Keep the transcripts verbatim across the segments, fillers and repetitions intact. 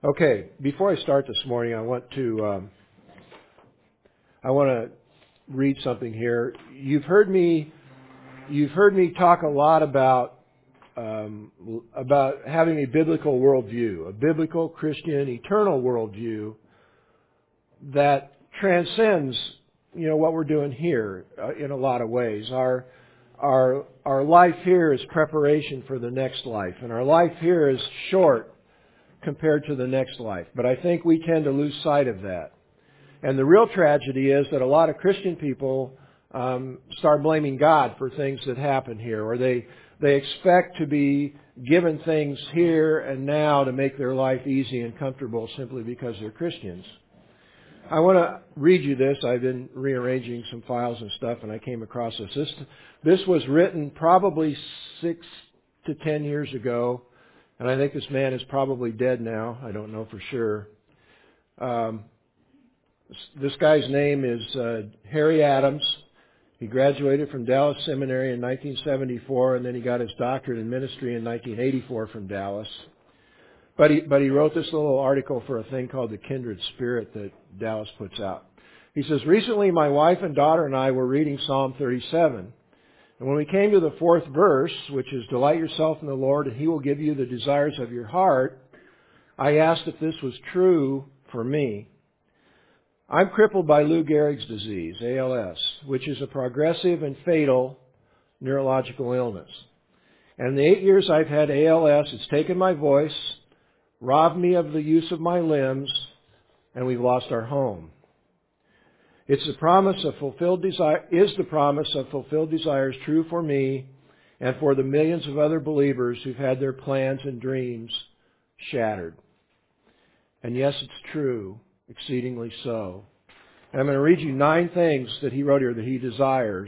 Okay, before I start this morning, I want to um, I want to read something here. You've heard me you've heard me talk a lot about um, about having a biblical worldview, a biblical Christian eternal worldview that transcends, you know, what we're doing here uh, in a lot of ways. Our our our life here is preparation for the next life, and our life here is short compared to the next life. But I think we tend to lose sight of that. And the real tragedy is that a lot of Christian people um, start blaming God for things that happen here, or they they expect to be given things here and now to make their life easy and comfortable simply because they're Christians. I want to read you this. I've been rearranging some files and stuff, and I came across this. This, this was written probably six to ten years ago. And I think this man is probably dead now. I don't know for sure. Um, this guy's name is uh, Harry Adams. He graduated from Dallas Seminary in nineteen seventy-four, and then he got his doctorate in ministry in nineteen eighty-four from Dallas. But he, but he wrote this little article for a thing called the Kindred Spirit that Dallas puts out. He says, recently my wife and daughter and I were reading Psalm thirty-seven. And when we came to the fourth verse, which is, delight yourself in the Lord and He will give you the desires of your heart, I asked if this was true for me. I'm crippled by Lou Gehrig's disease, A L S, which is a progressive and fatal neurological illness. And in the eight years I've had A L S, it's taken my voice, robbed me of the use of my limbs, and we've lost our home. It's the promise of fulfilled desire, is the promise of fulfilled desires true for me and for the millions of other believers who've had their plans and dreams shattered? And yes, it's true, exceedingly so. And I'm going to read you nine things that he wrote here that he desires.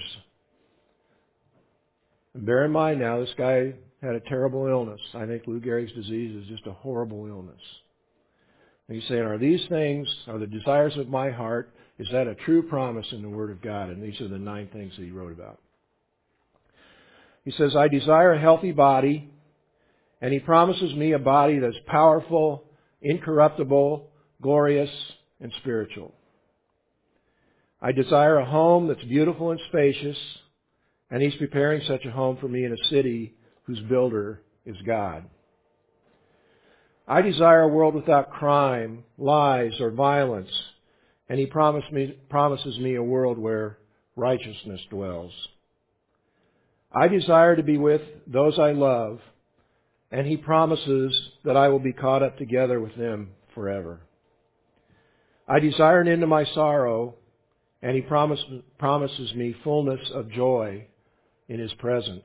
And bear in mind now, this guy had a terrible illness. I think Lou Gehrig's disease is just a horrible illness. And he's saying, are these things, are the desires of my heart, is that a true promise in the Word of God? And these are the nine things that he wrote about. He says, I desire a healthy body, and he promises me a body that's powerful, incorruptible, glorious, and spiritual. I desire a home that's beautiful and spacious, and he's preparing such a home for me in a city whose builder is God. I desire a world without crime, lies, or violence, and he promised me, promises me a world where righteousness dwells. I desire to be with those I love, and he promises that I will be caught up together with them forever. I desire an end to my sorrow, and he promise, promises me fullness of joy in his presence.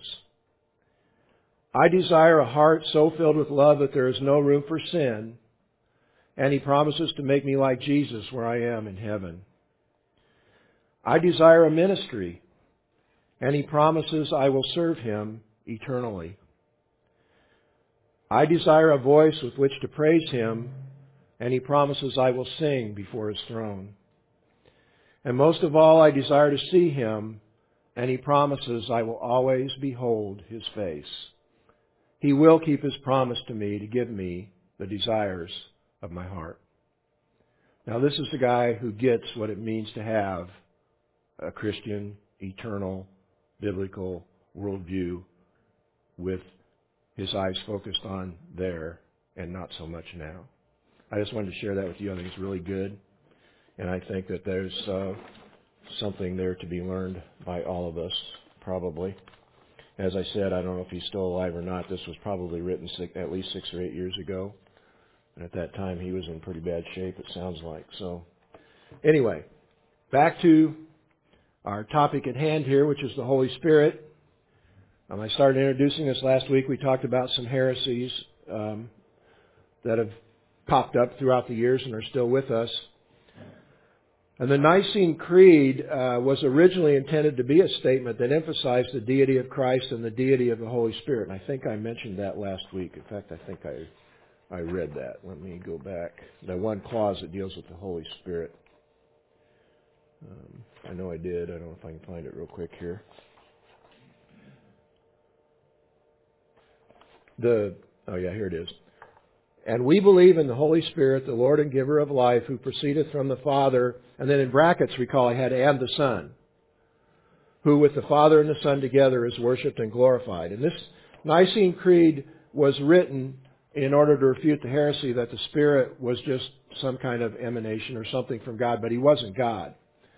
I desire a heart so filled with love that there is no room for sin, and he promises to make me like Jesus where I am in heaven. I desire a ministry, and he promises I will serve him eternally. I desire a voice with which to praise him, and he promises I will sing before his throne. And most of all, I desire to see him, and he promises I will always behold his face. He will keep his promise to me to give me the desires of my heart. Now, this is the guy who gets what it means to have a Christian, eternal, biblical worldview with his eyes focused on there and not so much now. I just wanted to share that with you. I think it's really good. And I think that there's uh, something there to be learned by all of us, probably. As I said, I don't know if he's still alive or not. This was probably written six, at least six or eight years ago. And at that time, he was in pretty bad shape, it sounds like. So, anyway, back to our topic at hand here, which is the Holy Spirit. Um, I started introducing this last week. We talked about some heresies um, that have popped up throughout the years and are still with us. And the Nicene Creed uh, was originally intended to be a statement that emphasized the deity of Christ and the deity of the Holy Spirit. And I think I mentioned that last week. In fact, I think I I read that. Let me go back. The one clause that deals with the Holy Spirit. Um, I know I did. I don't know if I can find it real quick here. The oh yeah, here it is. And we believe in the Holy Spirit, the Lord and giver of life, who proceedeth from the Father. And then in brackets, recall I had and the Son, who with the Father and the Son together is worshipped and glorified. And this Nicene Creed was written in order to refute the heresy that the Spirit was just some kind of emanation or something from God, but He wasn't God.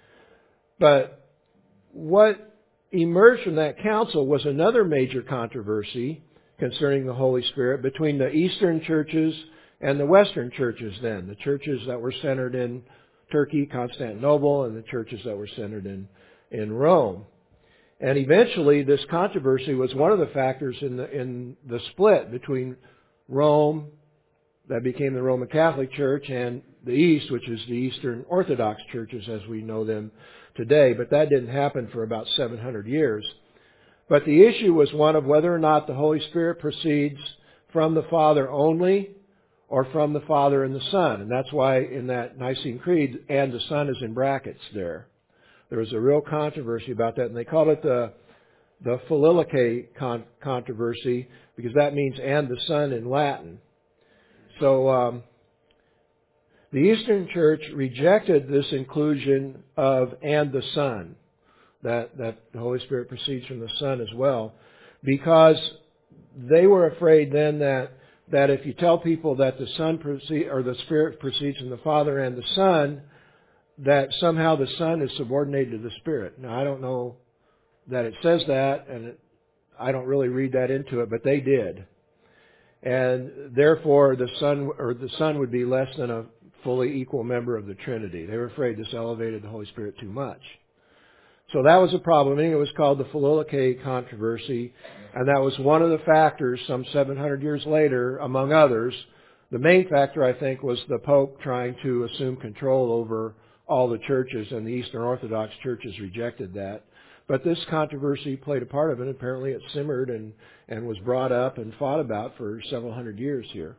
But what emerged from that council was another major controversy concerning the Holy Spirit between the Eastern churches and the Western churches then. The churches that were centered in Turkey, Constantinople, and the churches that were centered in, in Rome. And eventually this controversy was one of the factors in the, in the split between Rome, that became the Roman Catholic Church, and the East, which is the Eastern Orthodox churches as we know them today. But that didn't happen for about seven hundred years. But the issue was one of whether or not the Holy Spirit proceeds from the Father only or from the Father and the Son. And that's why in that Nicene Creed, and the Son is in brackets there. There was a real controversy about that, and they called it the the Filioque con- controversy, because that means and the Son in Latin. So um, the Eastern Church rejected this inclusion of and the Son, that, that the Holy Spirit proceeds from the Son as well, because they were afraid then that that if you tell people that the Son proceed, or the Spirit proceeds from the Father and the Son, that somehow the Son is subordinated to the Spirit. Now, I don't know that it says that, and it, I don't really read that into it, but they did. And therefore, the Son or the Son would be less than a fully equal member of the Trinity. They were afraid this elevated the Holy Spirit too much. So that was a problem. I think it was called the Filioque controversy, and that was one of the factors some seven hundred years later, among others. The main factor, I think, was the Pope trying to assume control over all the churches, and the Eastern Orthodox churches rejected that. But this controversy played a part of it. Apparently it simmered and, and was brought up and fought about for several hundred years here.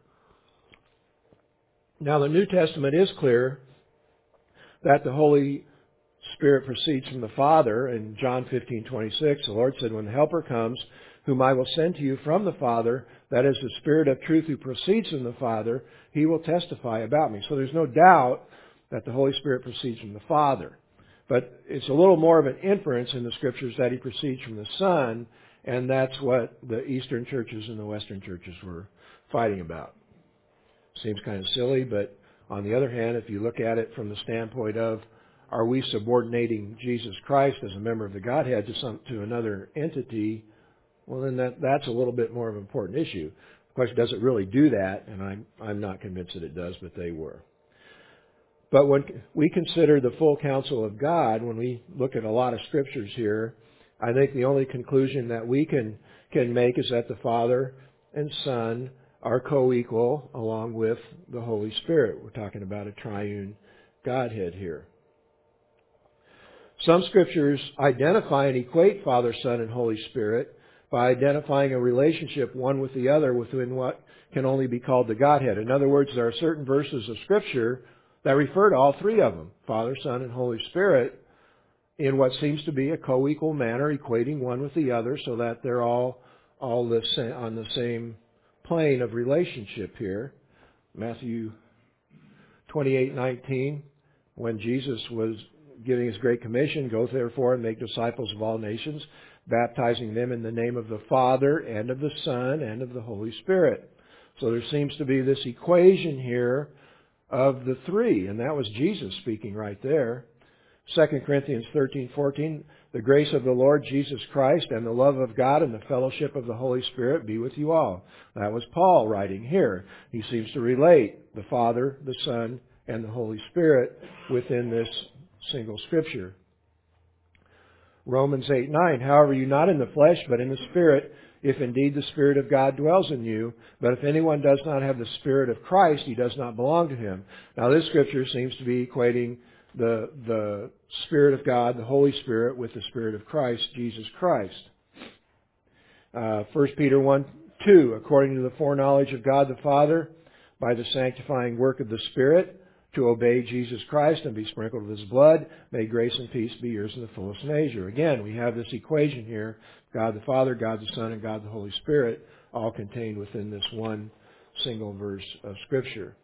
Now the New Testament is clear that the Holy Spirit proceeds from the Father. In John fifteen twenty-six, the Lord said, when the Helper comes, whom I will send to you from the Father, that is the Spirit of truth who proceeds from the Father, He will testify about me. So there's no doubt that the Holy Spirit proceeds from the Father. But it's a little more of an inference in the Scriptures that He proceeds from the Son, and that's what the Eastern churches and the Western churches were fighting about. Seems kind of silly, but on the other hand, if you look at it from the standpoint of, are we subordinating Jesus Christ as a member of the Godhead to some to another entity, well then that that's a little bit more of an important issue. The question, does it really do that? And I'm I'm not convinced that it does, but they were. But when we consider the full counsel of God, when we look at a lot of scriptures here, I think the only conclusion that we can can make is that the Father and Son are co-equal along with the Holy Spirit. We're talking about a triune Godhead here. Some scriptures identify and equate Father, Son, and Holy Spirit by identifying a relationship one with the other within what can only be called the Godhead. In other words, there are certain verses of Scripture that refer to all three of them, Father, Son, and Holy Spirit, in what seems to be a co-equal manner, equating one with the other so that they're all all the same, on the same plane of relationship here. Matthew twenty-eight nineteen, when Jesus was giving His Great Commission, go therefore and make disciples of all nations, baptizing them in the name of the Father and of the Son and of the Holy Spirit. So there seems to be this equation here of the three, and that was Jesus speaking right there. Second Corinthians thirteen fourteen, the grace of the Lord Jesus Christ and the love of God and the fellowship of the Holy Spirit be with you all. That was Paul writing here. He seems to relate the Father, the Son, and the Holy Spirit within this single scripture. Romans eight nine, however, you're not in the flesh, but in the Spirit, if indeed the Spirit of God dwells in you. But if anyone does not have the Spirit of Christ, he does not belong to Him. Now this scripture seems to be equating the, the Spirit of God, the Holy Spirit, with the Spirit of Christ, Jesus Christ. Uh, First Peter one two, according to the foreknowledge of God the Father, by the sanctifying work of the Spirit, to obey Jesus Christ and be sprinkled with His blood, may grace and peace be yours in the fullest measure. Again, we have this equation here, God the Father, God the Son, and God the Holy Spirit, all contained within this one single verse of Scripture.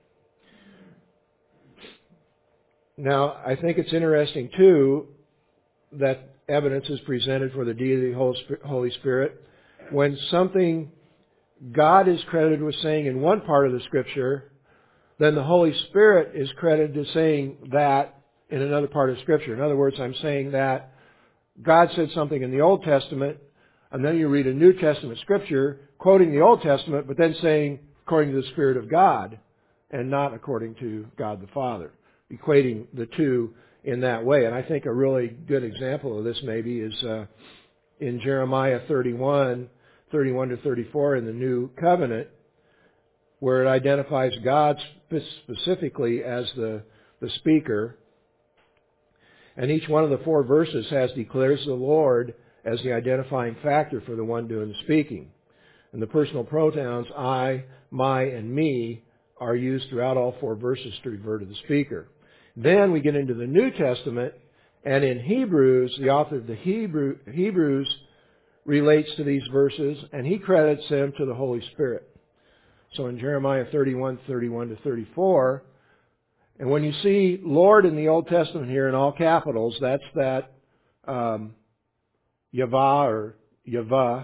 Now, I think it's interesting, too, that evidence is presented for the deity of the Holy Spirit when something God is credited with saying in one part of the Scripture, then the Holy Spirit is credited as saying that in another part of Scripture. In other words, I'm saying that God said something in the Old Testament, and then you read a New Testament Scripture quoting the Old Testament, but then saying according to the Spirit of God, and not according to God the Father, equating the two in that way. And I think a really good example of this maybe is uh, in Jeremiah thirty-one, thirty-one to thirty-four in the New Covenant, where it identifies God specifically as the, the speaker. And each one of the four verses has declares the Lord as the identifying factor for the one doing the speaking. And the personal pronouns I, my, and me are used throughout all four verses to refer to the speaker. Then we get into the New Testament, and in Hebrews, the author of the Hebrew, Hebrews relates to these verses, and he credits them to the Holy Spirit. So in Jeremiah thirty-one, thirty-one to thirty-four, and when you see Lord in the Old Testament here in all capitals, that's that um, Yavah or Yavah,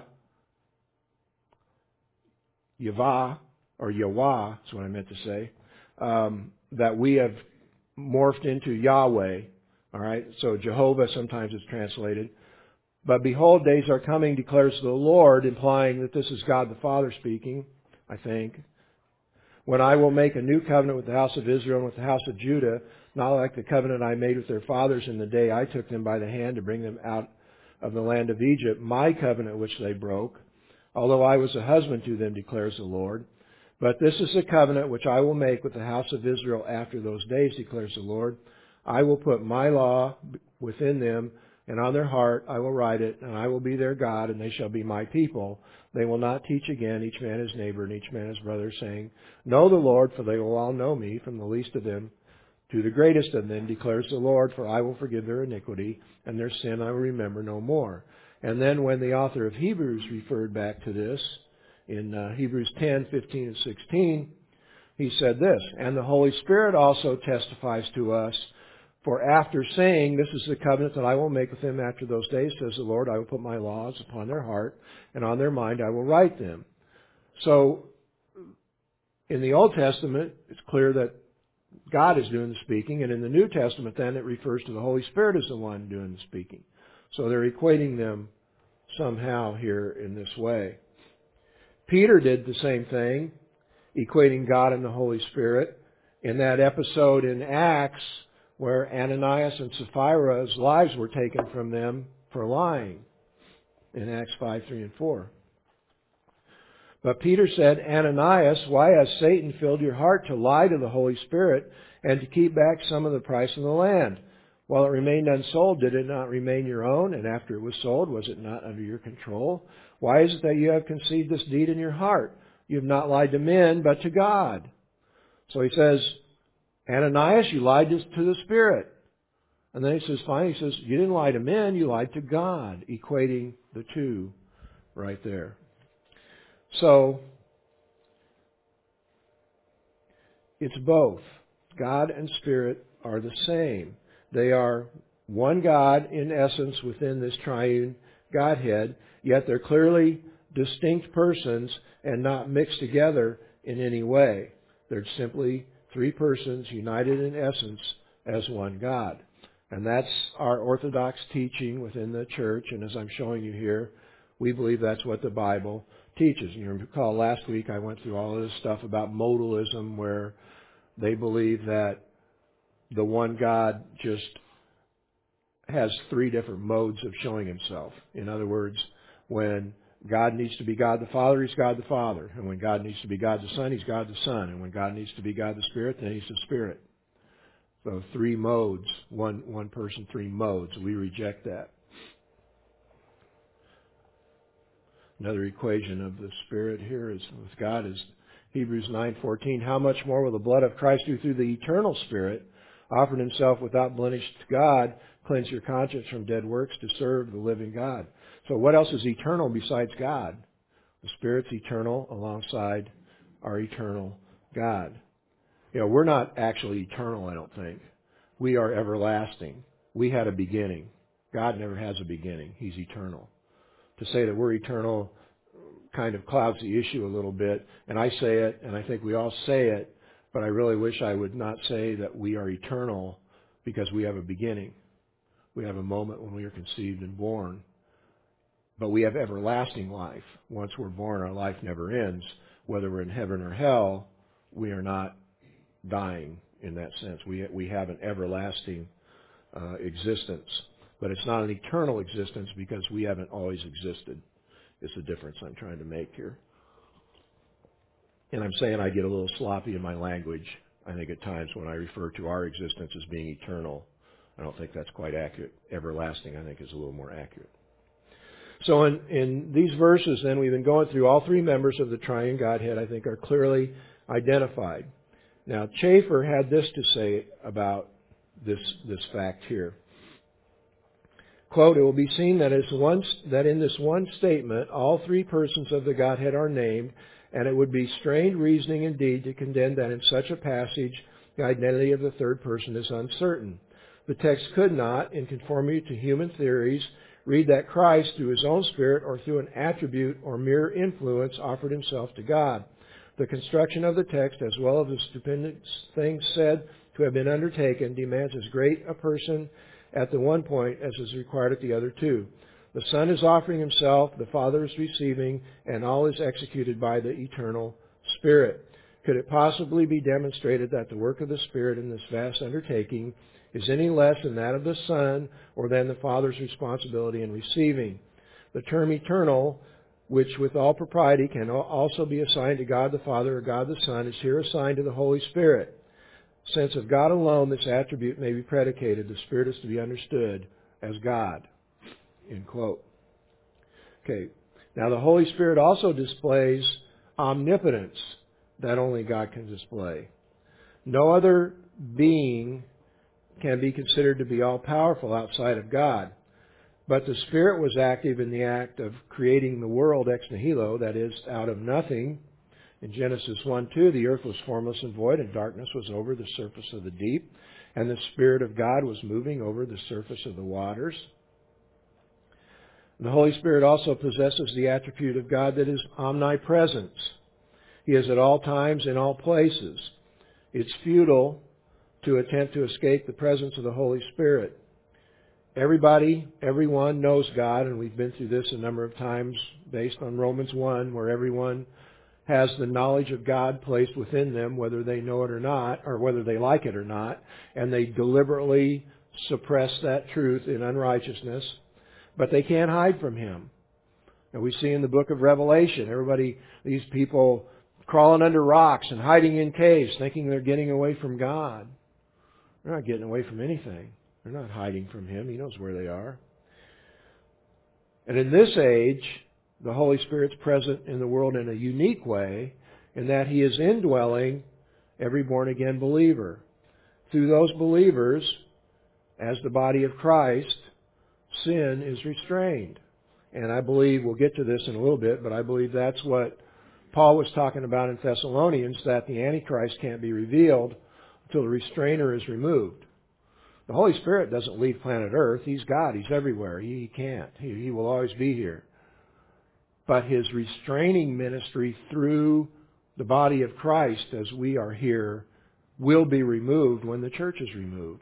Yavah or Yahweh, that's what I meant to say, um, that we have morphed into Yahweh. All right, so Jehovah sometimes is translated. But behold, days are coming, declares the Lord, implying that this is God the Father speaking, I think, when I will make a new covenant with the house of Israel and with the house of Judah, not like the covenant I made with their fathers in the day I took them by the hand to bring them out of the land of Egypt, my covenant which they broke, although I was a husband to them, declares the Lord. But this is the covenant which I will make with the house of Israel after those days, declares the Lord. I will put my law within them, and on their heart I will write it, and I will be their God, and they shall be my people. They will not teach again, each man his neighbor and each man his brother, saying, Know the Lord, for they will all know me, from the least of them to the greatest of them, declares the Lord, for I will forgive their iniquity, and their sin I will remember no more. And then when the author of Hebrews referred back to this, in uh, Hebrews ten, fifteen, and sixteen, he said this, And the Holy Spirit also testifies to us, for after saying, This is the covenant that I will make with them after those days, says the Lord, I will put my laws upon their heart, and on their mind I will write them. So, in the Old Testament, it's clear that God is doing the speaking, and in the New Testament then it refers to the Holy Spirit as the one doing the speaking. So they're equating them somehow here in this way. Peter did the same thing, equating God and the Holy Spirit, in that episode in Acts where Ananias and Sapphira's lives were taken from them for lying, in Acts five, three, and four. But Peter said, Ananias, why has Satan filled your heart to lie to the Holy Spirit and to keep back some of the price of the land? While it remained unsold, did it not remain your own? And after it was sold, was it not under your control? Why is it that you have conceived this deed in your heart? You have not lied to men, but to God. So he says, Ananias, you lied to the Spirit. And then he says, finally, he says, you didn't lie to men, you lied to God, equating the two right there. So, it's both. God and Spirit are the same. They are one God in essence within this triune Godhead, yet they're clearly distinct persons and not mixed together in any way. They're simply three persons united in essence as one God. And that's our Orthodox teaching within the church, and as I'm showing you here, we believe that's what the Bible teaches. And you recall last week I went through all of this stuff about modalism, where they believe that the one God just has three different modes of showing himself. In other words, when God needs to be God the Father, he's God the Father. And when God needs to be God the Son, he's God the Son. And when God needs to be God the Spirit, then he's the Spirit. So three modes, one one person, three modes. We reject that. Another equation of the Spirit here is with God is Hebrews nine fourteen. How much more will the blood of Christ, who through the eternal Spirit offered himself without blemish to God, cleanse your conscience from dead works to serve the living God? So what else is eternal besides God? The Spirit's eternal alongside our eternal God. You know, we're not actually eternal, I don't think. We are everlasting. We had a beginning. God never has a beginning. He's eternal. To say that we're eternal kind of clouds the issue a little bit, and I say it, and I think we all say it, but I really wish I would not say that we are eternal because we have a beginning. We have a moment when we are conceived and born. But we have everlasting life. Once we're born, our life never ends. Whether we're in heaven or hell, we are not dying in that sense. We we have an everlasting uh, existence. But it's not an eternal existence because we haven't always existed. It's the difference I'm trying to make here. And I'm saying I get a little sloppy in my language, I think, at times when I refer to our existence as being eternal. I don't think that's quite accurate. Everlasting, I think, is a little more accurate. So in, in these verses, then, we've been going through all three members of the triune Godhead, I think, are clearly identified. Now, Chafer had this to say about this, this fact here. Quote, "It will be seen that, as one, that in this one statement all three persons of the Godhead are named, and it would be strained reasoning indeed to contend that in such a passage the identity of the third person is uncertain. The text could not, in conformity to human theories, read that Christ, through his own Spirit or through an attribute or mere influence, offered himself to God. The construction of the text, as well as the stupendous things said to have been undertaken, demands as great a person at the one point as is required at the other two. The Son is offering himself, the Father is receiving, and all is executed by the eternal Spirit. Could it possibly be demonstrated that the work of the Spirit in this vast undertaking is any less than that of the Son or than the Father's responsibility in receiving? The term eternal, which with all propriety can also be assigned to God the Father or God the Son, is here assigned to the Holy Spirit. Since of God alone this attribute may be predicated, the Spirit is to be understood as God." End quote. Okay. Now the Holy Spirit also displays omnipotence that only God can display. No other being can be considered to be all-powerful outside of God. But the Spirit was active in the act of creating the world ex nihilo, that is, out of nothing. In Genesis one two, the earth was formless and void, and darkness was over the surface of the deep, and the Spirit of God was moving over the surface of the waters. The Holy Spirit also possesses the attribute of God that is omnipresence. He is at all times in all places. It's futile to attempt to escape the presence of the Holy Spirit. Everybody, everyone knows God, and we've been through this a number of times based on Romans one, where everyone has the knowledge of God placed within them, whether they know it or not, or whether they like it or not, and they deliberately suppress that truth in unrighteousness, but they can't hide from Him. And we see in the book of Revelation, everybody, these people crawling under rocks and hiding in caves, thinking they're getting away from God. They're not getting away from anything. They're not hiding from Him. He knows where they are. And in this age, the Holy Spirit's present in the world in a unique way, in that He is indwelling every born-again believer. Through those believers, as the body of Christ, sin is restrained. And I believe, we'll get to this in a little bit, but I believe that's what Paul was talking about in Thessalonians, that the Antichrist can't be revealed until the restrainer is removed. The Holy Spirit doesn't leave planet Earth. He's God. He's everywhere. He, he can't. He, he will always be here. But His restraining ministry through the body of Christ, as we are here, will be removed when the church is removed.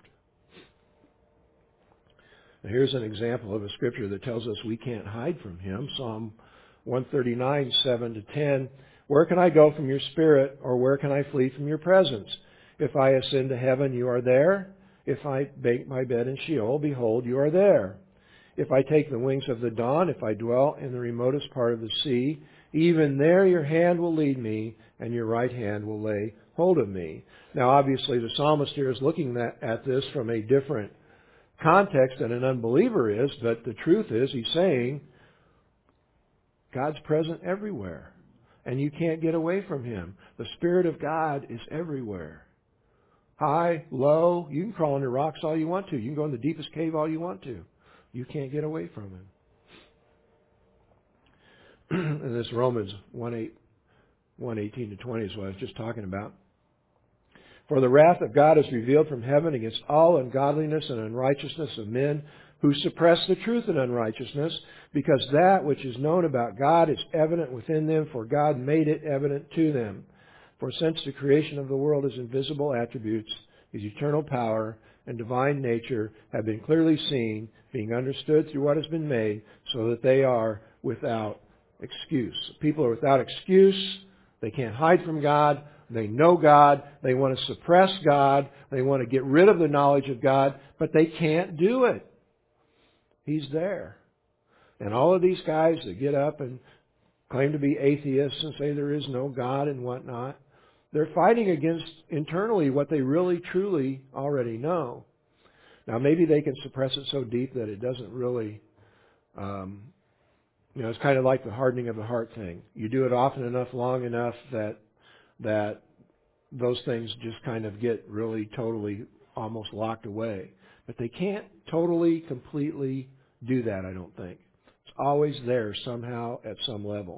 Now, here's an example of a scripture that tells us we can't hide from Him. Psalm one thirty-nine, seven to ten. "Where can I go from your Spirit, or where can I flee from your presence? If I ascend to heaven, you are there. If I make my bed in Sheol, behold, you are there. If I take the wings of the dawn, if I dwell in the remotest part of the sea, even there your hand will lead me, and your right hand will lay hold of me." Now, obviously, the psalmist here is looking at, at this from a different context than an unbeliever is, but the truth is, he's saying, God's present everywhere, and you can't get away from Him. The Spirit of God is everywhere. High, low, you can crawl under rocks all you want to. You can go in the deepest cave all you want to. You can't get away from Him. And this Romans one eight one eighteen to twenty is what I was just talking about. For the wrath of God is revealed from heaven against all ungodliness and unrighteousness of men who suppress the truth in unrighteousness, because that which is known about God is evident within them, for God made it evident to them. For since the creation of the world, His invisible attributes, His eternal power and divine nature have been clearly seen, being understood through what has been made, so that they are without excuse. People are without excuse. They can't hide from God. They know God. They want to suppress God. They want to get rid of the knowledge of God, but they can't do it. He's there. And all of these guys that get up and claim to be atheists and say there is no God and whatnot, they're fighting against internally what they really truly already know. Now maybe they can suppress it so deep that it doesn't really, um, you know, it's kind of like the hardening of the heart thing. You do it often enough, long enough that that those things just kind of get really totally almost locked away. But they can't totally, completely do that, I don't think. It's always there somehow at some level.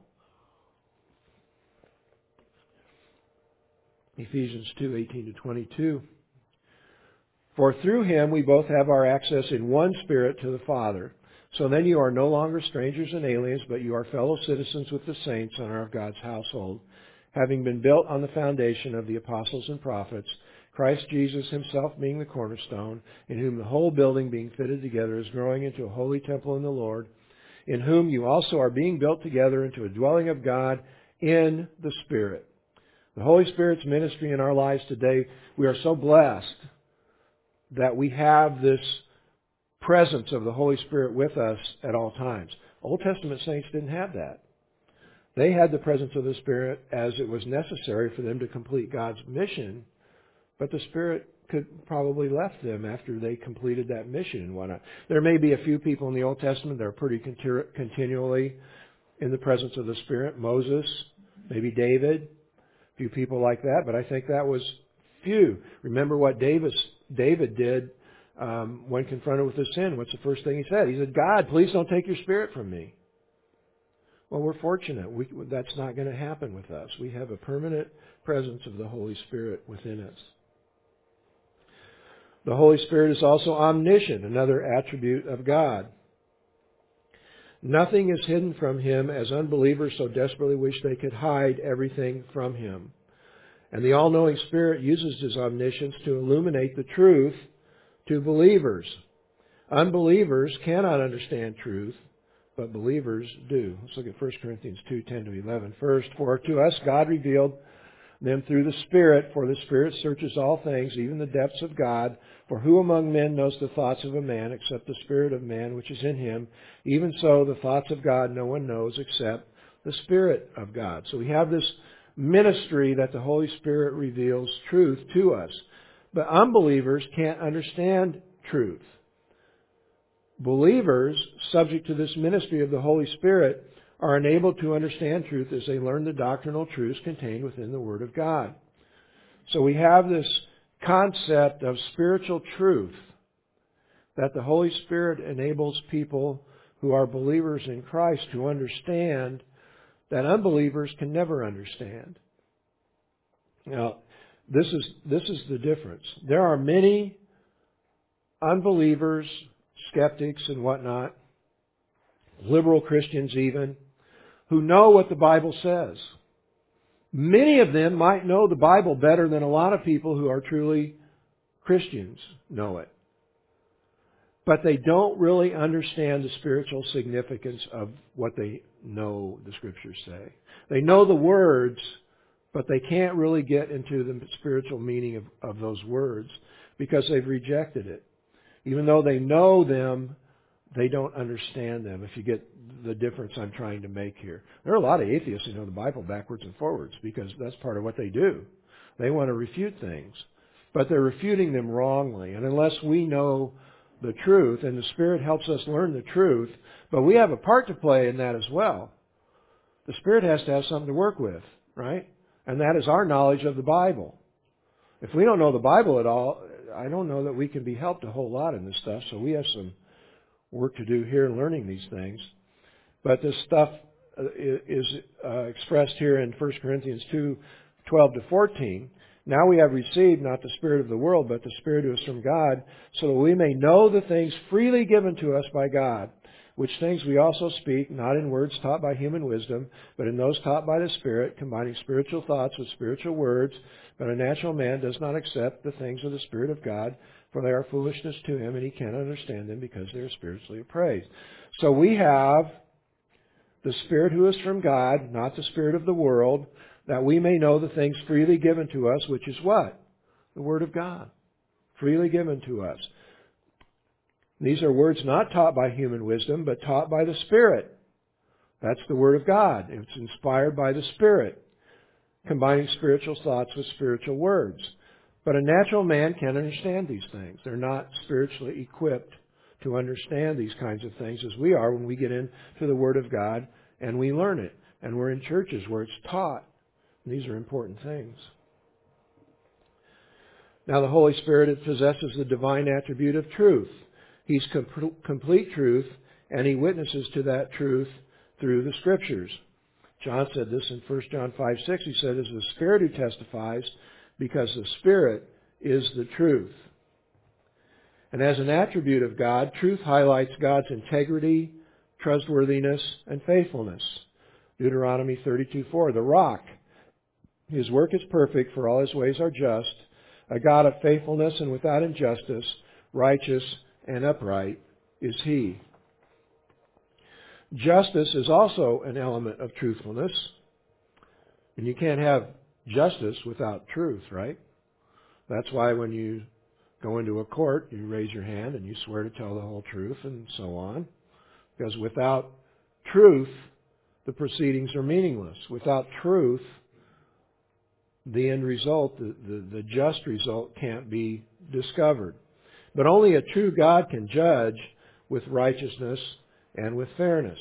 Ephesians two, eighteen to twenty-two. For through Him we both have our access in one Spirit to the Father. So then you are no longer strangers and aliens, but you are fellow citizens with the saints and are of God's household, having been built on the foundation of the apostles and prophets, Christ Jesus Himself being the cornerstone, in whom the whole building being fitted together is growing into a holy temple in the Lord, in whom you also are being built together into a dwelling of God in the Spirit. The Holy Spirit's ministry in our lives today, we are so blessed that we have this presence of the Holy Spirit with us at all times. Old Testament saints didn't have that. They had the presence of the Spirit as it was necessary for them to complete God's mission, but the Spirit could probably left them after they completed that mission and whatnot. There may be a few people in the Old Testament that are pretty continu- continually in the presence of the Spirit. Moses, maybe David, a few people like that, but I think that was few. Remember what Davis, David did um, when confronted with his sin. What's the first thing he said? He said, God, please don't take your Spirit from me. Well, we're fortunate. We, that's not going to happen with us. We have a permanent presence of the Holy Spirit within us. The Holy Spirit is also omniscient, another attribute of God. Nothing is hidden from Him, as unbelievers so desperately wish they could hide everything from Him. And the all-knowing Spirit uses His omniscience to illuminate the truth to believers. Unbelievers cannot understand truth, but believers do. Let's look at First Corinthians two, ten to eleven first. For to us God revealed them through the Spirit, for the Spirit searches all things, even the depths of God. For who among men knows the thoughts of a man, except the Spirit of man which is in him? Even so, the thoughts of God no one knows except the Spirit of God. So we have this ministry that the Holy Spirit reveals truth to us. But unbelievers can't understand truth. Believers, subject to this ministry of the Holy Spirit, are enabled to understand truth as they learn the doctrinal truths contained within the Word of God. So we have this concept of spiritual truth that the Holy Spirit enables people who are believers in Christ to understand that unbelievers can never understand. Now, this is, this is the difference. There are many unbelievers, skeptics and whatnot, liberal Christians even, who know what the Bible says. Many of them might know the Bible better than a lot of people who are truly Christians know it. But they don't really understand the spiritual significance of what they know the Scriptures say. They know the words, but they can't really get into the spiritual meaning of, of those words because they've rejected it. Even though they know them, they don't understand them, if you get the difference I'm trying to make here. There are a lot of atheists who know the Bible backwards and forwards because that's part of what they do. They want to refute things, but they're refuting them wrongly. And unless we know the truth, and the Spirit helps us learn the truth, but we have a part to play in that as well. The Spirit has to have something to work with, right? And that is our knowledge of the Bible. If we don't know the Bible at all, I don't know that we can be helped a whole lot in this stuff, so we have some work to do here in learning these things. But this stuff is uh, expressed here in First Corinthians two, twelve to fourteen. Now we have received not the spirit of the world, but the Spirit who is from God, so that we may know the things freely given to us by God, which things we also speak, not in words taught by human wisdom, but in those taught by the Spirit, combining spiritual thoughts with spiritual words. But a natural man does not accept the things of the Spirit of God, for they are foolishness to him, and he cannot understand them because they are spiritually appraised. So we have the Spirit who is from God, not the spirit of the world, that we may know the things freely given to us, which is what? The Word of God. Freely given to us. These are words not taught by human wisdom, but taught by the Spirit. That's the Word of God. It's inspired by the Spirit, combining spiritual thoughts with spiritual words. But a natural man can't understand these things. They're not spiritually equipped to understand these kinds of things as we are when we get into the Word of God and we learn it. And we're in churches where it's taught. These are important things. Now the Holy Spirit possesses the divine attribute of truth. He's com- complete truth, and He witnesses to that truth through the Scriptures. John said this in First John five six. He said, "It is the Spirit who testifies, because the Spirit is the truth." And as an attribute of God, truth highlights God's integrity, trustworthiness, and faithfulness. Deuteronomy thirty-two four, "The rock, His work is perfect, for all His ways are just, a God of faithfulness and without injustice, righteous and upright is He." Justice is also an element of truthfulness. And you can't have justice without truth, right? That's why when you go into a court, you raise your hand and you swear to tell the whole truth and so on. Because without truth, the proceedings are meaningless. Without truth, the end result, the, the, the just result, can't be discovered. But only a true God can judge with righteousness and with fairness.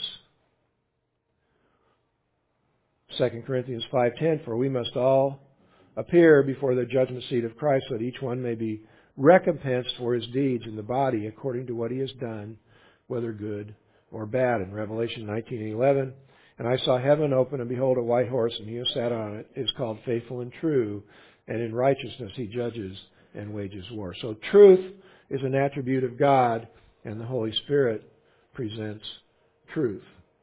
Second Corinthians five ten, "For we must all appear before the judgment seat of Christ, so that each one may be recompensed for his deeds in the body according to what he has done, whether good or bad." In Revelation nineteen eleven, "And I saw heaven open, and behold, a white horse, and he who sat on it is called Faithful and True, and in righteousness he judges and wages war." So truth is an attribute of God, and the Holy Spirit presents truth.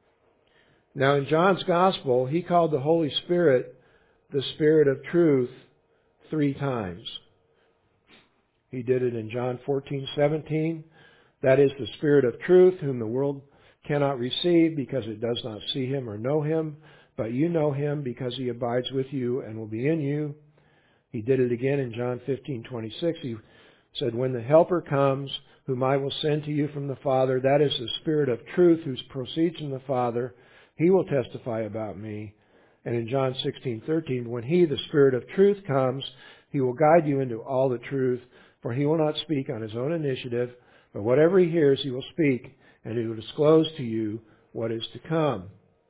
Now in John's Gospel, he called the Holy Spirit the Spirit of Truth three times. He did it in John fourteen seventeen. "That is the Spirit of truth, whom the world cannot receive because it does not see Him or know Him, but you know Him because He abides with you and will be in you." He did it again in John fifteen twenty-six. He said, "When the Helper comes, whom I will send to you from the Father, that is the Spirit of truth who proceeds from the Father, He will testify about me." And in John sixteen thirteen, "When He, the Spirit of truth, comes, He will guide you into all the truth, for He will not speak on His own initiative, but whatever He hears He will speak, and He will disclose to you what is to come."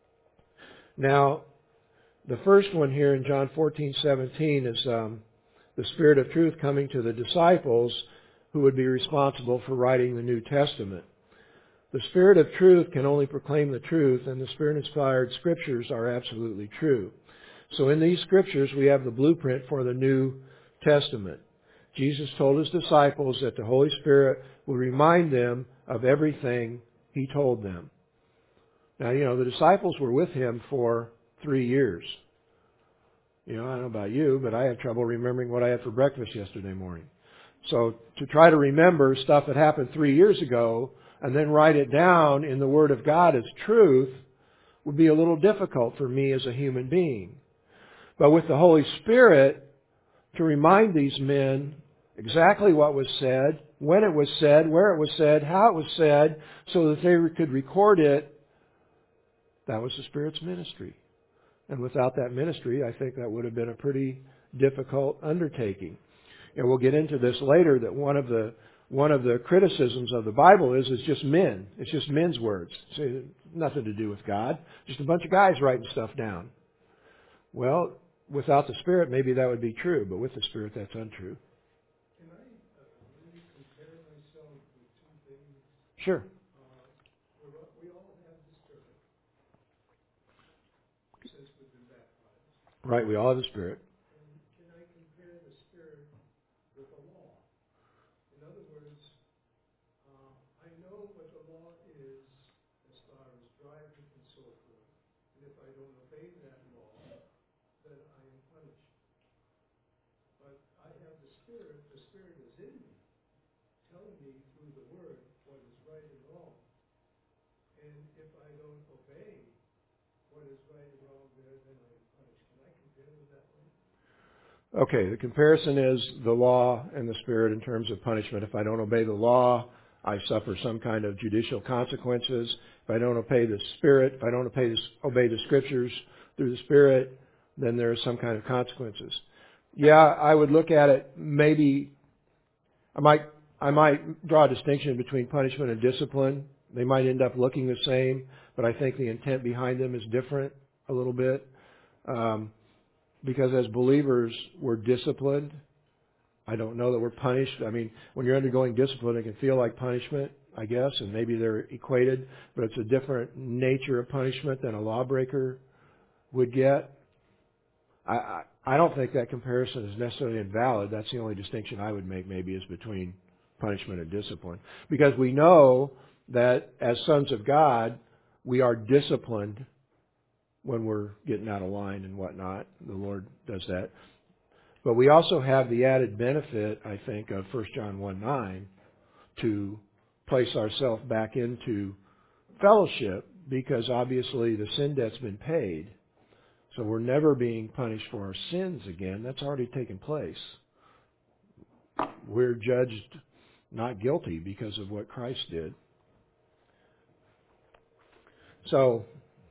Now, the first one here in John fourteen seventeen is um, the Spirit of truth coming to the disciples who would be responsible for writing the New Testament. The Spirit of truth can only proclaim the truth, and the Spirit-inspired Scriptures are absolutely true. So in these Scriptures, we have the blueprint for the New Testament. Jesus told His disciples that the Holy Spirit would remind them of everything He told them. Now, you know, the disciples were with Him for three years. You know, I don't know about you, but I had trouble remembering what I had for breakfast yesterday morning. So to try to remember stuff that happened three years ago and then write it down in the Word of God as truth would be a little difficult for me as a human being. But with the Holy Spirit, to remind these men exactly what was said, when it was said, where it was said, how it was said, so that they could record it, that was the Spirit's ministry. And without that ministry, I think that would have been a pretty difficult undertaking. And we'll get into this later, that one of the one of the criticisms of the Bible is it's just men. It's just men's words. It's nothing to do with God. Just a bunch of guys writing stuff down. Well, without the Spirit, maybe that would be true, but with the Spirit, that's untrue. Can I uh, really compare myself with two things? Sure. Uh, we all have the Spirit. Right, we all have the Spirit. And can I compare the Spirit with the law? In other words, uh, I know what the law is as far as driving and so forth. And if I don't obey that law, then I am punished. But I have the Spirit, the Spirit is in me, telling me through the Word what is right and wrong. And if I don't obey what is right and wrong there, then I am punished. Can I compare them that way? Okay, the comparison is the law and the Spirit in terms of punishment. If I don't obey the law, I suffer some kind of judicial consequences. If I don't obey the Spirit, if I don't obey the, obey the Scriptures through the Spirit, then there are some kind of consequences. Yeah, I would look at it maybe, I might, I might draw a distinction between punishment and discipline. They might end up looking the same, but I think the intent behind them is different a little bit. Um, because as believers, we're disciplined. I don't know that we're punished. I mean, when you're undergoing discipline, it can feel like punishment, I guess, and maybe they're equated, but it's a different nature of punishment than a lawbreaker would get. I, I, I don't think that comparison is necessarily invalid. That's the only distinction I would make maybe is between punishment and discipline. Because we know that as sons of God, we are disciplined when we're getting out of line and whatnot. The Lord does that. But we also have the added benefit, I think, of First John one nine to place ourselves back into fellowship because obviously the sin debt's been paid. So we're never being punished for our sins again. That's already taken place. We're judged not guilty because of what Christ did. So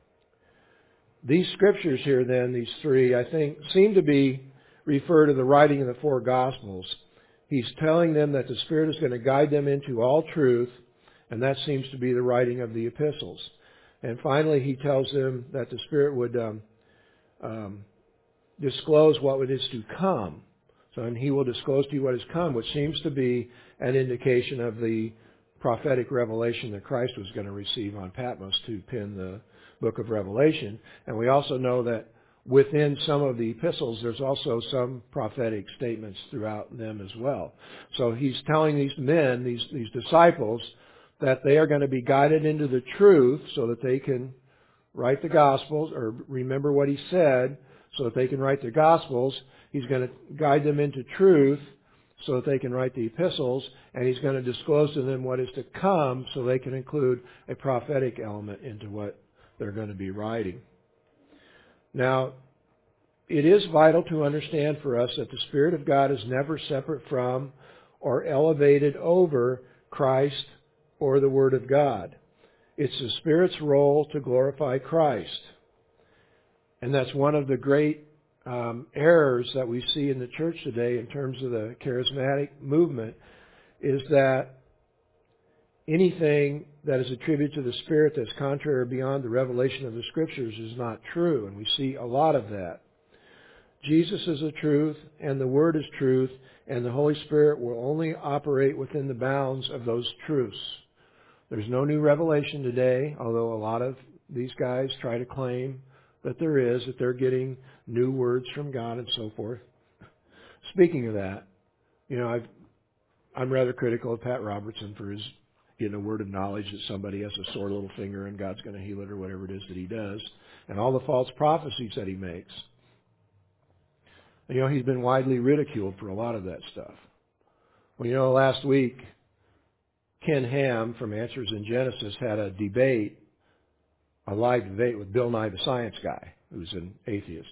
these scriptures here then, these three, I think, seem to be refer to the writing of the four Gospels. He's telling them that the Spirit is going to guide them into all truth, and that seems to be the writing of the epistles. And finally, he tells them that the Spirit would um, um, disclose what is to come. So, and he will disclose to you what has come, which seems to be an indication of the prophetic revelation that Christ was going to receive on Patmos to pen the book of Revelation. And we also know that within some of the epistles, there's also some prophetic statements throughout them as well. So he's telling these men, these, these disciples, that they are going to be guided into the truth so that they can write the Gospels or remember what he said so that they can write the Gospels. He's going to guide them into truth so that they can write the epistles, and he's going to disclose to them what is to come so they can include a prophetic element into what they're going to be writing. Now, it is vital to understand for us that the Spirit of God is never separate from or elevated over Christ or the Word of God. It's the Spirit's role to glorify Christ. And that's one of the great um, errors that we see in the church today in terms of the charismatic movement is that anything that is attributed to the Spirit that's contrary or beyond the revelation of the Scriptures is not true, and we see a lot of that. Jesus is the truth, and the Word is truth, and the Holy Spirit will only operate within the bounds of those truths. There's no new revelation today, although a lot of these guys try to claim that there is, that they're getting new words from God and so forth. Speaking of that, you know, I've, I'm rather critical of Pat Robertson for his getting a word of knowledge that somebody has a sore little finger and God's going to heal it or whatever it is that he does, and all the false prophecies that he makes. And, you know, he's been widely ridiculed for a lot of that stuff. Well, you know, last week, Ken Ham from Answers in Genesis had a debate, a live debate with Bill Nye the Science Guy, who's an atheist.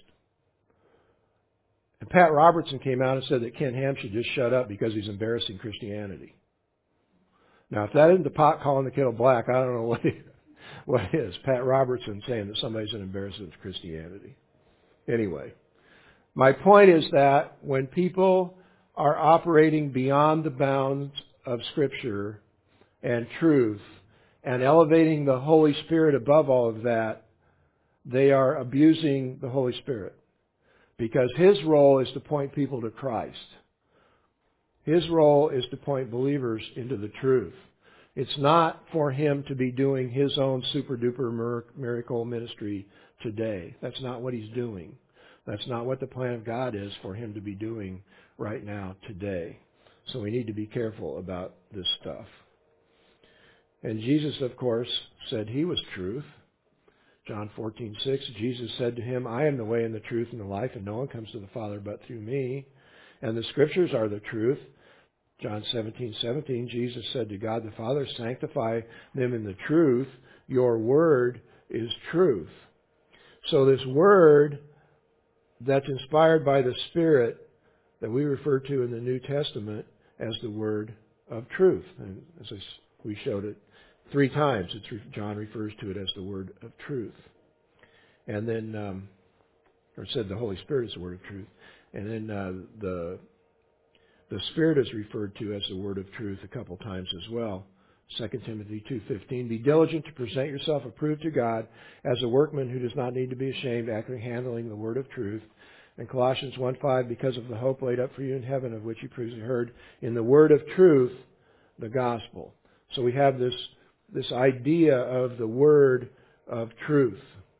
And Pat Robertson came out and said that Ken Ham should just shut up because he's embarrassing Christianity. Now, if that isn't the pot calling the kettle black, I don't know what it, what it is. Pat Robertson saying that somebody's an embarrassment to Christianity. Anyway, my point is that when people are operating beyond the bounds of Scripture and truth and elevating the Holy Spirit above all of that, they are abusing the Holy Spirit. Because His role is to point people to Christ. His role is to point believers into the truth. It's not for Him to be doing His own super duper miracle ministry today. That's not what He's doing. That's not what the plan of God is for him to be doing right now, today. So we need to be careful about this stuff. And Jesus, of course, said he was truth. John fourteen six, Jesus said to him, I am the way and the truth and the life, and no one comes to the Father but through me. And the Scriptures are the truth. John seventeen seventeen, Jesus said to God the Father, sanctify them in the truth. Your word is truth. So this word that's inspired by the Spirit that we refer to in the New Testament as the word of truth. And as we showed it three times, it's, John refers to it as the word of truth. And then, um, or said the Holy Spirit is the word of truth. And then uh, the the Spirit is referred to as the word of truth a couple times as well. Second Timothy two fifteen, be diligent to present yourself approved to God as a workman who does not need to be ashamed, accurately handling the word of truth. And Colossians one five, because of the hope laid up for you in heaven, of which you previously heard, in the word of truth, the gospel. So we have this, this idea of the word of truth.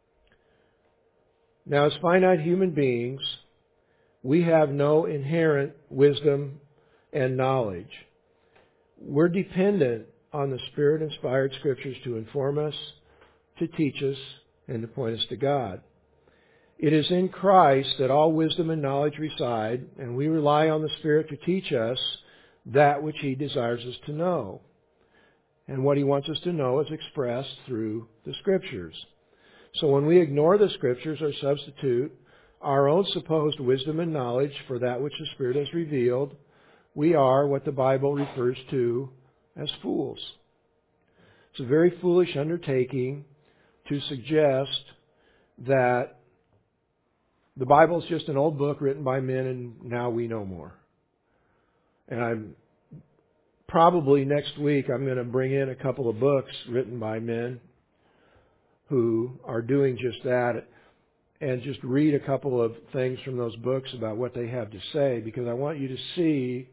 Now, as finite human beings, we have no inherent wisdom and knowledge. We're dependent on the Spirit-inspired Scriptures to inform us, to teach us, and to point us to God. It is in Christ that all wisdom and knowledge reside, and we rely on the Spirit to teach us that which He desires us to know. And what He wants us to know is expressed through the Scriptures. So when we ignore the Scriptures or substitute our own supposed wisdom and knowledge for that which the Spirit has revealed, we are what the Bible refers to as fools. It's a very foolish undertaking to suggest that the Bible is just an old book written by men and now we know more. And I'm probably next week I'm going to bring in a couple of books written by men who are doing just that, and just read a couple of things from those books about what they have to say, because I want you to see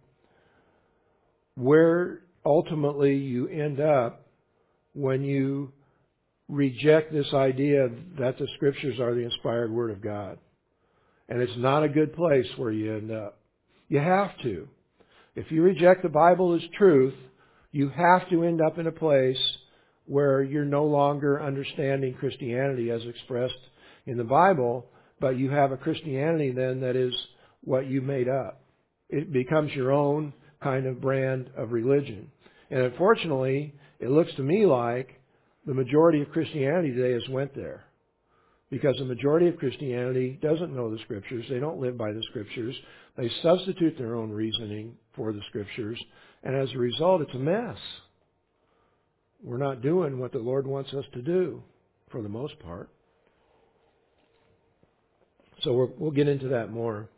where ultimately you end up when you reject this idea that the Scriptures are the inspired Word of God. And it's not a good place where you end up. You have to. If you reject the Bible as truth, you have to end up in a place where you're no longer understanding Christianity as expressed in the Bible, but you have a Christianity then that is what you made up. It becomes your own kind of brand of religion. And unfortunately, it looks to me like the majority of Christianity today has went there. Because the majority of Christianity doesn't know the Scriptures. They don't live by the Scriptures. They substitute their own reasoning for the Scriptures. And as a result, it's a mess. We're not doing what the Lord wants us to do, for the most part. So we're, we'll get into that more.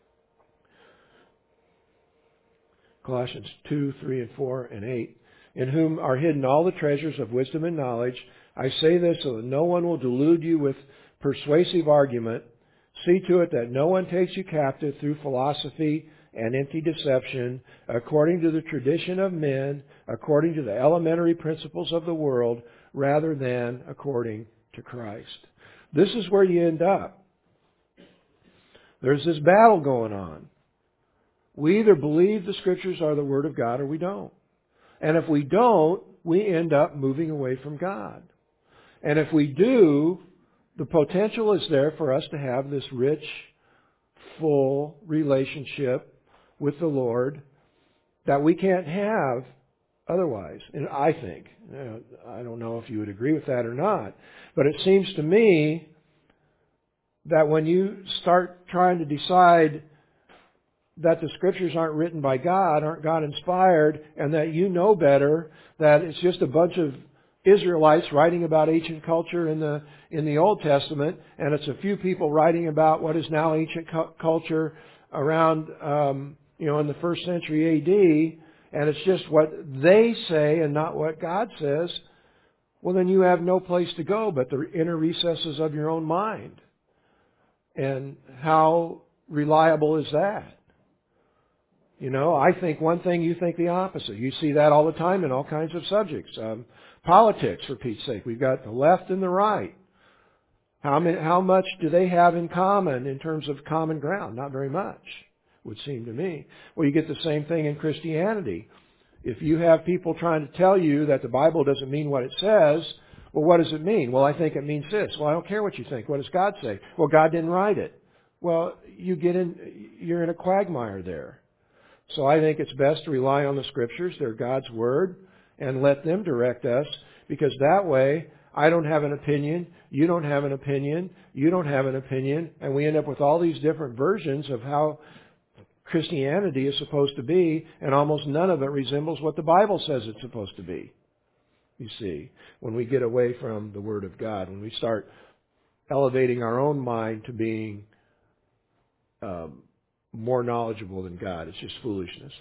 Colossians two, three, and four, and eight. In whom are hidden all the treasures of wisdom and knowledge. I say this so that no one will delude you with persuasive argument. See to it that no one takes you captive through philosophy and empty deception, according to the tradition of men, according to the elementary principles of the world, rather than according to Christ. This is where you end up. There's this battle going on. We either believe the Scriptures are the Word of God or we don't. And if we don't, we end up moving away from God. And if we do, the potential is there for us to have this rich, full relationship with the Lord that we can't have otherwise. And I think, you know, I don't know if you would agree with that or not, but it seems to me that when you start trying to decide that the Scriptures aren't written by God, aren't God inspired, and that you know better, that it's just a bunch of Israelites writing about ancient culture in the in the Old Testament, and it's a few people writing about what is now ancient cu- culture around um, you know in the first century A D, and it's just what they say and not what God says. Well, then you have no place to go but the inner recesses of your own mind. And how reliable is that? You know, I think one thing, you think the opposite. You see that all the time in all kinds of subjects. Um, politics, for Pete's sake. We've got the left and the right. How many, how much do they have in common in terms of common ground? Not very much, would seem to me. Well, you get the same thing in Christianity. If you have people trying to tell you that the Bible doesn't mean what it says, well, what does it mean? Well, I think it means this. Well, I don't care what you think. What does God say? Well, God didn't write it. Well, you get in, you're in a quagmire there. So I think it's best to rely on the Scriptures. They're God's Word, and let them direct us, because that way I don't have an opinion, you don't have an opinion, you don't have an opinion, and we end up with all these different versions of how Christianity is supposed to be, and almost none of it resembles what the Bible says it's supposed to be. You see, when we get away from the Word of God, when we start elevating our own mind to being um, more knowledgeable than God, it's just foolishness.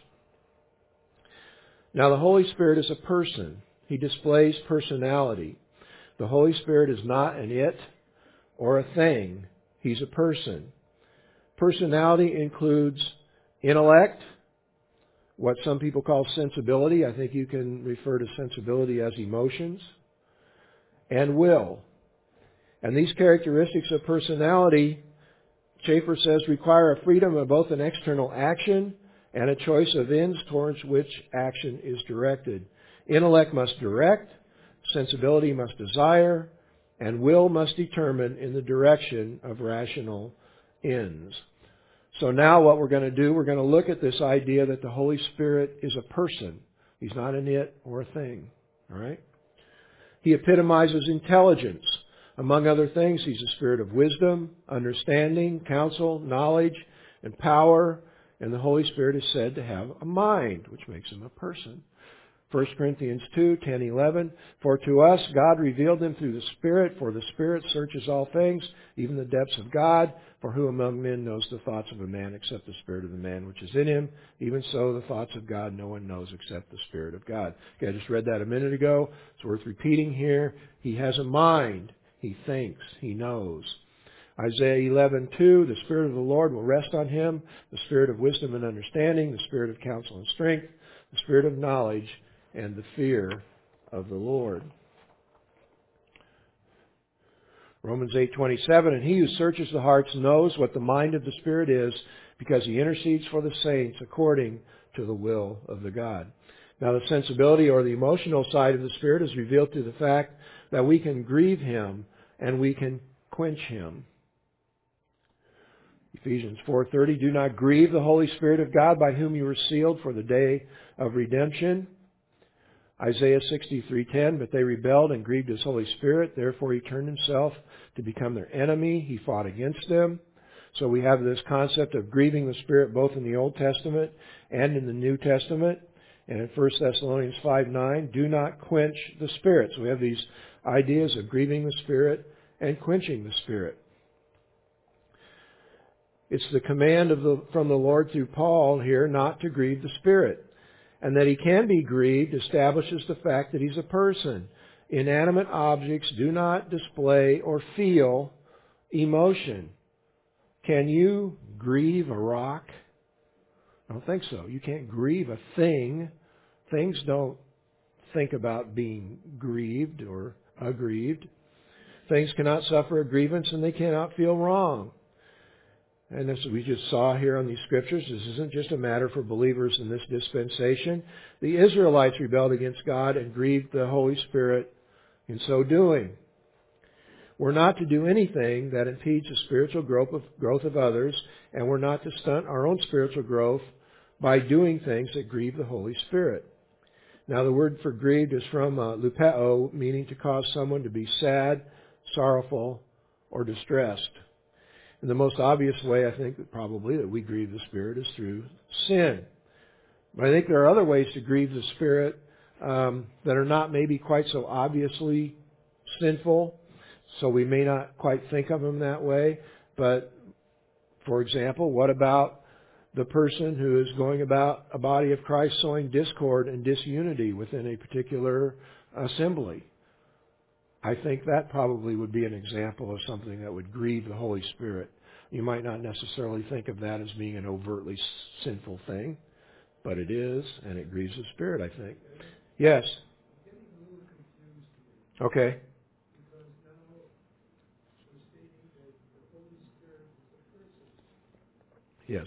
Now, the Holy Spirit is a person. He displays personality. The Holy Spirit is not an it or a thing. He's a person. Personality includes intellect, what some people call sensibility. I think you can refer to sensibility as emotions, and will. And these characteristics of personality, Schaeffer says, require a freedom of both an external action and a choice of ends towards which action is directed. Intellect must direct, sensibility must desire, and will must determine in the direction of rational ends. So now what we're going to do, we're going to look at this idea that the Holy Spirit is a person. He's not an it or a thing. All right? He epitomizes intelligence. Among other things, He's a spirit of wisdom, understanding, counsel, knowledge, and power. And the Holy Spirit is said to have a mind, which makes Him a person. First Corinthians two, ten, eleven. For to us God revealed Him through the Spirit, for the Spirit searches all things, even the depths of God. For who among men knows the thoughts of a man except the spirit of the man which is in him? Even so, the thoughts of God no one knows except the Spirit of God. Okay, I just read that a minute ago. It's worth repeating here. He has a mind. He thinks. He knows. Isaiah eleven two, the Spirit of the Lord will rest on Him, the Spirit of wisdom and understanding, the Spirit of counsel and strength, the Spirit of knowledge, and the fear of the Lord. Romans eight twenty-seven, and He who searches the hearts knows what the mind of the Spirit is, because He intercedes for the saints according to the will of the God. Now the sensibility or the emotional side of the Spirit is revealed through the fact that we can grieve Him and we can quench Him. Ephesians four thirty, do not grieve the Holy Spirit of God, by whom you were sealed for the day of redemption. Isaiah sixty-three ten, but they rebelled and grieved His Holy Spirit. Therefore He turned Himself to become their enemy. He fought against them. So we have this concept of grieving the Spirit both in the Old Testament and in the New Testament. And in First Thessalonians five nine, do not quench the Spirit. So we have these ideas of grieving the Spirit and quenching the Spirit. It's the command of the, from the Lord through Paul here not to grieve the Spirit. And that He can be grieved establishes the fact that He's a person. Inanimate objects do not display or feel emotion. Can you grieve a rock? I don't think so. You can't grieve a thing. Things don't think about being grieved or aggrieved. Things cannot suffer a grievance and they cannot feel wrong. And as we just saw here on these scriptures, this isn't just a matter for believers in this dispensation. The Israelites rebelled against God and grieved the Holy Spirit in so doing. We're not to do anything that impedes the spiritual growth of, growth of others, and we're not to stunt our own spiritual growth by doing things that grieve the Holy Spirit. Now, the word for grieved is from uh, lupeo, meaning to cause someone to be sad, sorrowful, or distressed. And the most obvious way, I think, that probably that we grieve the Spirit is through sin. But I think there are other ways to grieve the Spirit um, that are not maybe quite so obviously sinful, so we may not quite think of them that way. But, for example, what about the person who is going about a body of Christ sowing discord and disunity within a particular assembly? I think that probably would be an example of something that would grieve the Holy Spirit. You might not necessarily think of that as being an overtly sinful thing, but it is, and it grieves the Spirit, I think. Yes? I'm getting a little confused here. Okay. Because now we're Yes.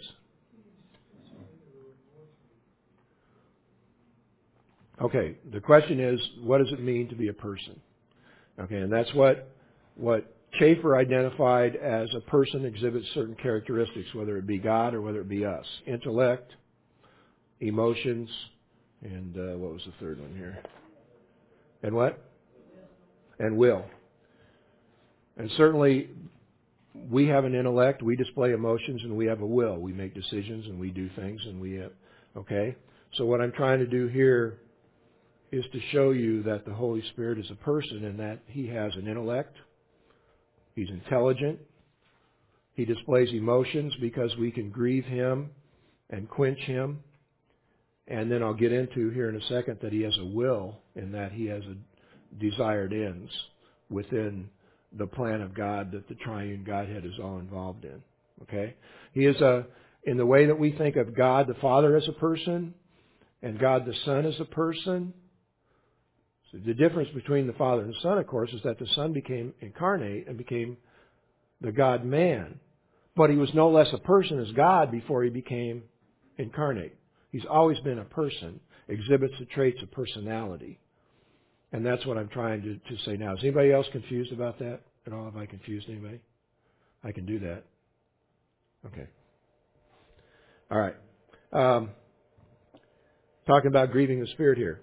Okay. The question is, what does it mean to be a person? Okay, and that's what what Schaeffer identified as a person exhibits certain characteristics, whether it be God or whether it be us. Intellect, emotions, and uh, what was the third one here? And what? And will. And certainly, we have an intellect, we display emotions, and we have a will. We make decisions and we do things, and we have, okay? So what I'm trying to do here is to show you that the Holy Spirit is a person and that He has an intellect. He's intelligent. He displays emotions because we can grieve Him and quench Him. And then I'll get into here in a second that He has a will and that He has a desired ends within the plan of God that the triune Godhead is all involved in. Okay? He is a, in the way that we think of God the Father as a person and God the Son as a person. So the difference between the Father and the Son, of course, is that the Son became incarnate and became the God-man. But He was no less a person as God before He became incarnate. He's always been a person, exhibits the traits of personality. And that's what I'm trying to, to say now. Is anybody else confused about that at all? Have I confused anybody? I can do that. Okay. All right. Um, talking about grieving the Spirit here.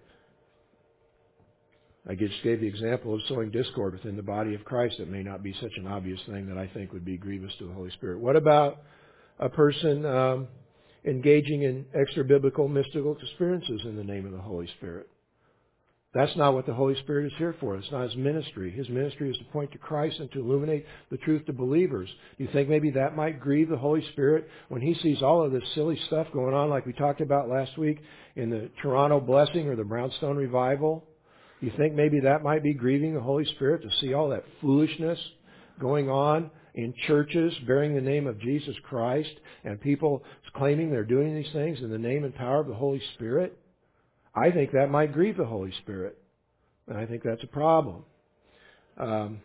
I just gave the example of sowing discord within the body of Christ. That may not be such an obvious thing that I think would be grievous to the Holy Spirit. What about a person um, engaging in extra-biblical mystical experiences in the name of the Holy Spirit? That's not what the Holy Spirit is here for. It's not His ministry. His ministry is to point to Christ and to illuminate the truth to believers. Do you think maybe that might grieve the Holy Spirit when He sees all of this silly stuff going on like we talked about last week in the Toronto Blessing or the Brownstone Revival? Do you think maybe that might be grieving the Holy Spirit to see all that foolishness going on in churches bearing the name of Jesus Christ and people claiming they're doing these things in the name and power of the Holy Spirit? I think that might grieve the Holy Spirit. And I think that's a problem. Um,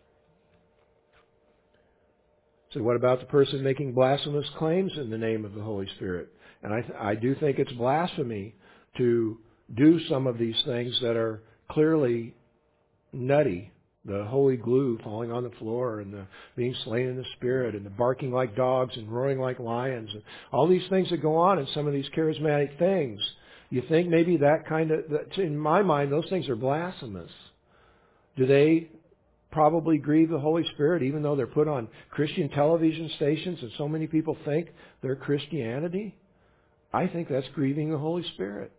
so what about the person making blasphemous claims in the name of the Holy Spirit? And I, th- I do think it's blasphemy to do some of these things that are clearly nutty. The holy glue falling on the floor and the being slain in the Spirit and the barking like dogs and roaring like lions. And all these things that go on in some of these charismatic things. You think maybe that kind of, in my mind, those things are blasphemous. Do they probably grieve the Holy Spirit even though they're put on Christian television stations and so many people think they're Christianity? I think that's grieving the Holy Spirit.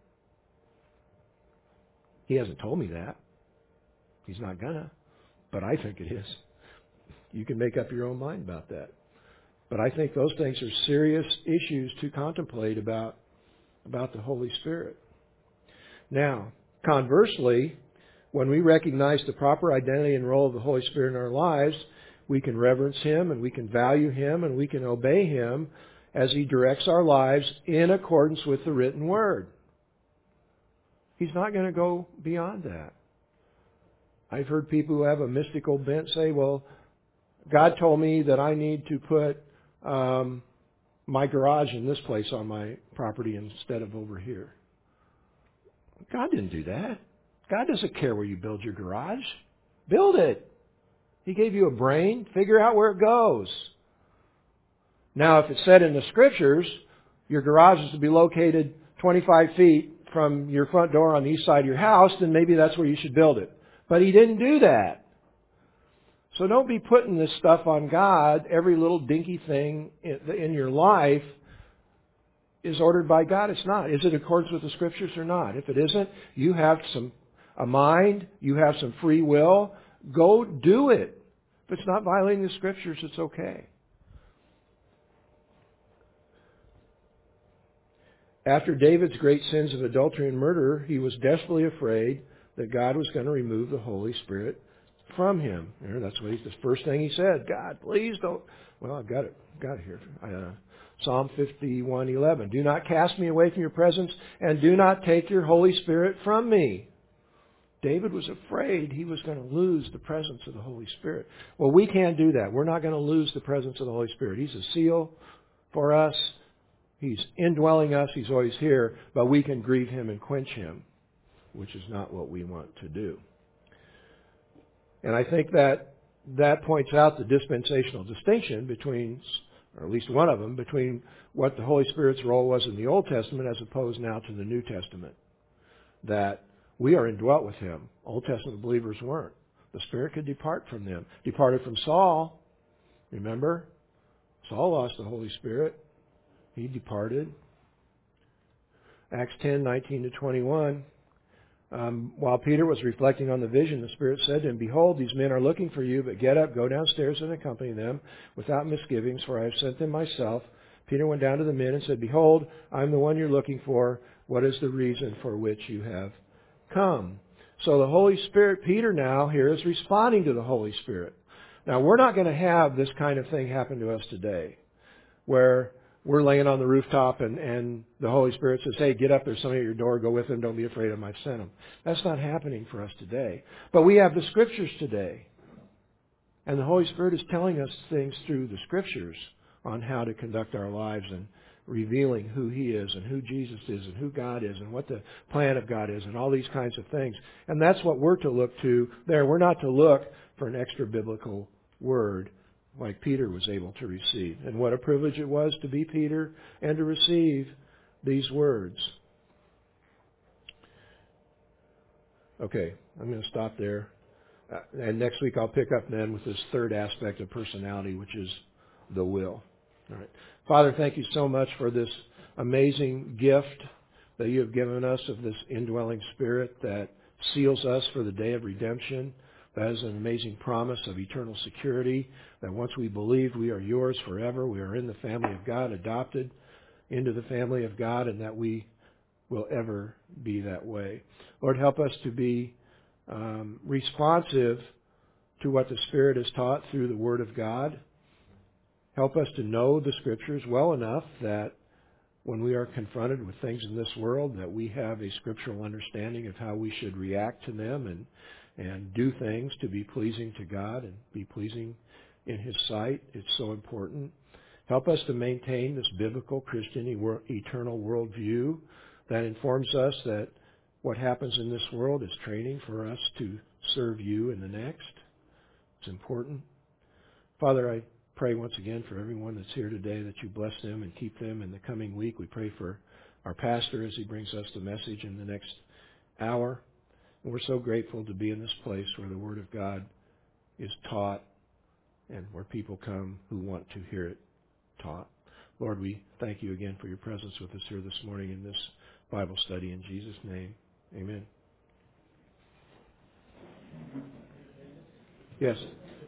He hasn't told me that. He's not gonna. But I think it is. You can make up your own mind about that. But I think those things are serious issues to contemplate about about the Holy Spirit. Now, conversely, when we recognize the proper identity and role of the Holy Spirit in our lives, we can reverence Him and we can value Him and we can obey Him as He directs our lives in accordance with the written Word. He's not going to go beyond that. I've heard people who have a mystical bent say, well, God told me that I need to put um, my garage in this place on my property instead of over here. God didn't do that. God doesn't care where you build your garage. Build it. He gave you a brain. Figure out where it goes. Now, if it said in the Scriptures, your garage is to be located twenty-five feet from your front door on the east side of your house, then maybe that's where you should build it. But He didn't do that. So don't be putting this stuff on God. Every little dinky thing in your life is ordered by God. It's not. Is it in accordance with the Scriptures or not? If it isn't, you have some a mind, you have some free will. Go do it. If it's not violating the Scriptures, it's okay. After David's great sins of adultery and murder, he was desperately afraid that God was going to remove the Holy Spirit from him. That's what he's, the first thing he said. God, please don't. Well, I've got it. Got it here. Uh, Psalm fifty-one eleven. Do not cast me away from your presence, and do not take your Holy Spirit from me. David was afraid he was going to lose the presence of the Holy Spirit. Well, we can't do that. We're not going to lose the presence of the Holy Spirit. He's a seal for us. He's indwelling us. He's always here, but we can grieve Him and quench Him, which is not what we want to do. And I think that that points out the dispensational distinction between, or at least one of them, between what the Holy Spirit's role was in the Old Testament as opposed now to the New Testament. That we are indwelt with Him. Old Testament believers weren't. The Spirit could depart from them. Departed from Saul. Remember? Saul lost the Holy Spirit. He departed. Acts ten, nineteen to twenty-one. Um, while Peter was reflecting on the vision, the Spirit said to him, Behold, these men are looking for you, but get up, go downstairs and accompany them without misgivings, for I have sent them myself. Peter went down to the men and said, Behold, I am the one you're looking for. What is the reason for which you have come? So the Holy Spirit, Peter now here is responding to the Holy Spirit. Now we're not going to have this kind of thing happen to us today, where we're laying on the rooftop and, and the Holy Spirit says, hey, get up, there's somebody at your door, go with them, don't be afraid of them, I've sent them. That's not happening for us today. But we have the Scriptures today. And the Holy Spirit is telling us things through the Scriptures on how to conduct our lives and revealing who He is and who Jesus is and who God is and what the plan of God is and all these kinds of things. And that's what we're to look to there. We're not to look for an extra biblical word like Peter was able to receive. And what a privilege it was to be Peter and to receive these words. Okay, I'm going to stop there. Uh, and next week I'll pick up then with this third aspect of personality, which is the will. All right. Father, thank you so much for this amazing gift that you have given us of this indwelling Spirit that seals us for the day of redemption. That is an amazing promise of eternal security, that once we believe we are yours forever, we are in the family of God, adopted into the family of God, and that we will ever be that way. Lord, help us to be um, responsive to what the Spirit has taught through the Word of God. Help us to know the Scriptures well enough that when we are confronted with things in this world, that we have a scriptural understanding of how we should react to them and and do things to be pleasing to God and be pleasing in His sight. It's so important. Help us to maintain this biblical Christian eternal worldview that informs us that what happens in this world is training for us to serve you in the next. It's important. Father, I pray once again for everyone that's here today that you bless them and keep them in the coming week. We pray for our pastor as he brings us the message in the next hour. And we're so grateful to be in this place where the Word of God is taught and where people come who want to hear it taught. Lord, we thank you again for your presence with us here this morning in this Bible study. In Jesus' name, amen. Yes.